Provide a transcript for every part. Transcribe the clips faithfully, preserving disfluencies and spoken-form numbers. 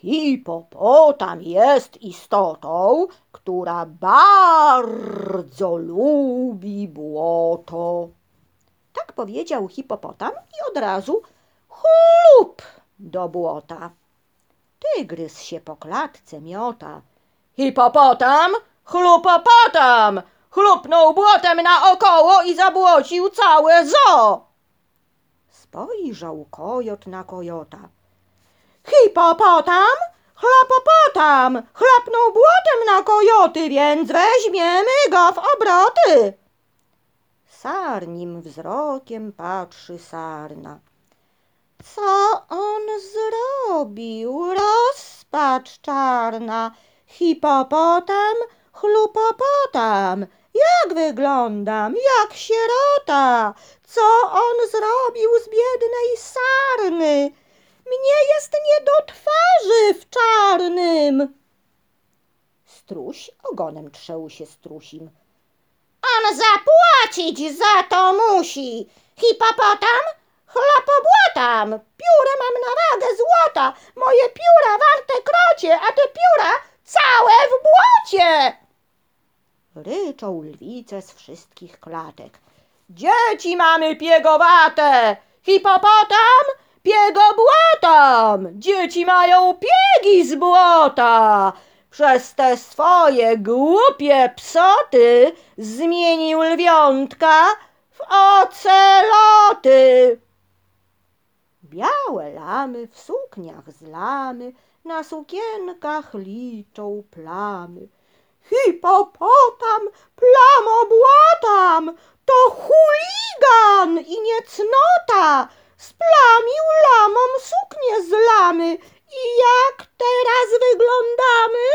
Hipopotam jest istotą, która bardzo lubi błoto. Tak powiedział hipopotam i od razu chlup do błota. Tygrys się po klatce miota. Hipopotam, chlupopotam, chlupnął błotem naokoło i zabłocił całe zoo. Spojrzał kojot na kojota. Hipopotam, chlapopotam, chlapnął błotem na kojoty, więc weźmiemy go w obroty. Sarnim wzrokiem patrzy sarna. Co on zrobił? Rozpacz czarna. Hipopotam, chlupopotam. Jak wyglądam? Jak sierota. Co on zrobił z biednej sarny? Mnie jest nie do twarzy w czarnym. Struś ogonem trzeł się strusim. On zapłacić za to musi. Hipopotam, chlapobłotam. Pióra mam na wagę złota. Moje pióra warte krocie, a te pióra całe w błocie. Ryczą lwice z wszystkich klatek. Dzieci mamy piegowate. Hipopotam, piegobłotom. Dzieci mają piegi z błota. Przez te swoje głupie psoty zmienił lwiątka w oceloty. Białe lamy w sukniach z lamy, na sukienkach liczą plamy. Hipopotam, plamobłotam, to chuligan i niecnota. Splamił lamom suknię z lamy i jak teraz wyglądamy?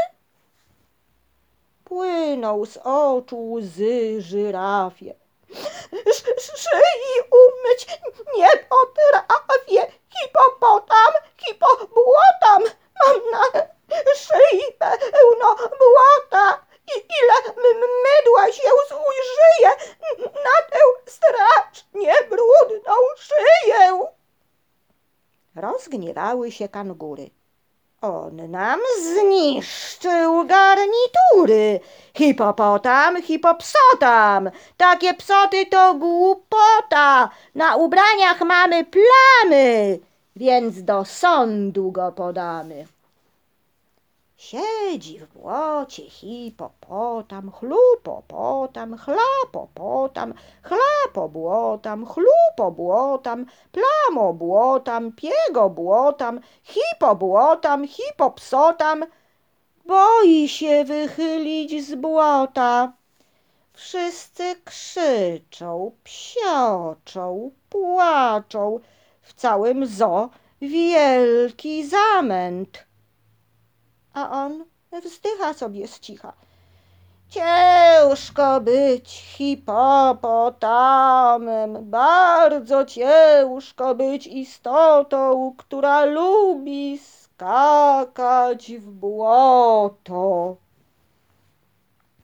Płyną z oczu łzy żyrafie. Szyi umyć nie potrafię. Hipopotam, hipobłotam, mam na szyi pełno błota. I ile mydła się zużyje na tę strasznie brudną szyję. Rozgniewały się kangury. On nam zniszczył garnitury. Hipopotam, hipopsotam. Takie psoty to głupota. Na ubraniach mamy plamy, więc do sądu go podamy. Siedzi w błocie hipopotam, chlupopotam, chlapopotam, chlapobłotam, chlupobłotam, plamobłotam, piegobłotam, hipobłotam, hipopsotam. Boi się wychylić z błota. Wszyscy krzyczą, psioczą, płaczą. W całym zoo wielki zamęt. A on wzdycha sobie z cicha. Ciężko być hipopotamem, bardzo ciężko być istotą, która lubi skakać w błoto.